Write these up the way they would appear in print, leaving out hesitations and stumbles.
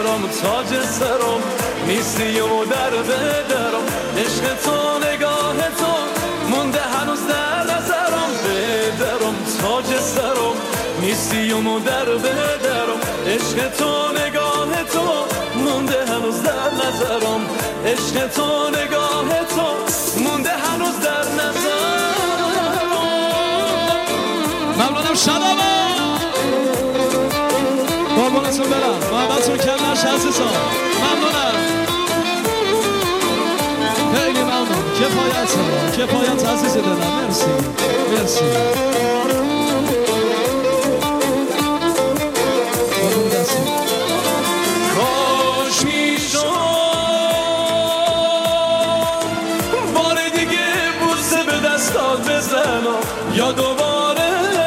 درم تاج سرم نیستی و در بدرم عشق تو نگاه تو مونده هنوز در نظرم بدرم تاج سرم نیستی و در بدرم عشق تو نگاه تو مونده هنوز در نظرم عشق تو نگاه تو مونده هنوز در نظرم ممنونم شادابا قربانتون برم محبتون کمرش عزیزان ممنونم خیلی ممنون کفایت عزیز دلم مرسی مرسی کاش میشد بار دیگه بوسه به دستات بزنم یا دوباره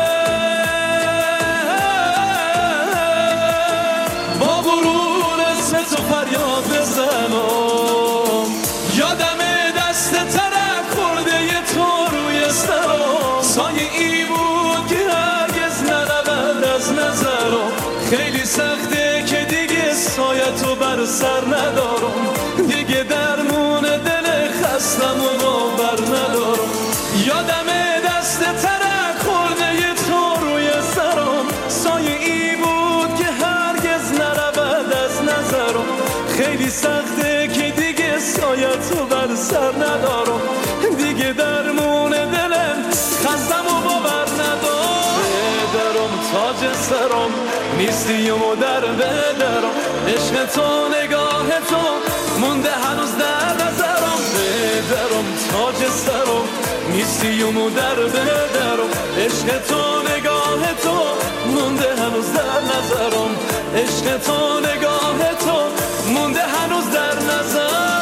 با غرور اسم تو فریاد بزنم یادم دست ترک خورده ی تو روی سرم سایه ای بود که هرگز نرود از نظرم خیلی سخته که دیگه سایه تو بر سر ندارم دیگه درمون دل خستم و باور ندارم یادم دست ترک خورده ی تو روی سرم سایه ای بود که هرگز نرود از نظرم خیلی سخته که دیگه سایه تو بر سر ندارم دیگه درمون دلم خستم و باور ندارم بدرم تاج سرم نیستی و در بدرم عشق تو نگاه تو مونده هنوز در نظرم بدرم تاج سرم نیستی و در بدرم عشق تو نگاه تو مونده هنوز در نظرم عشق تو نگاه تو مونده هنوز در نظرم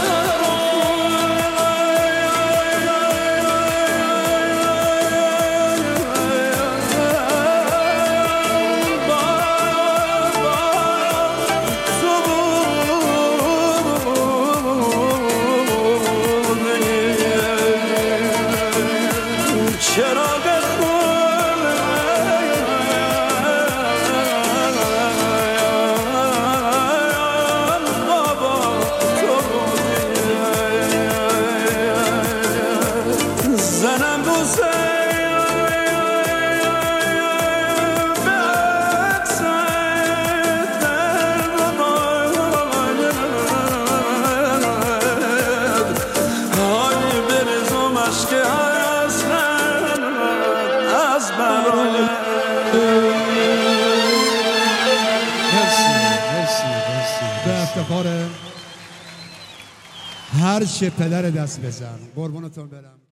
به افتخار هر چه پدر دست بزن قربونتون برم.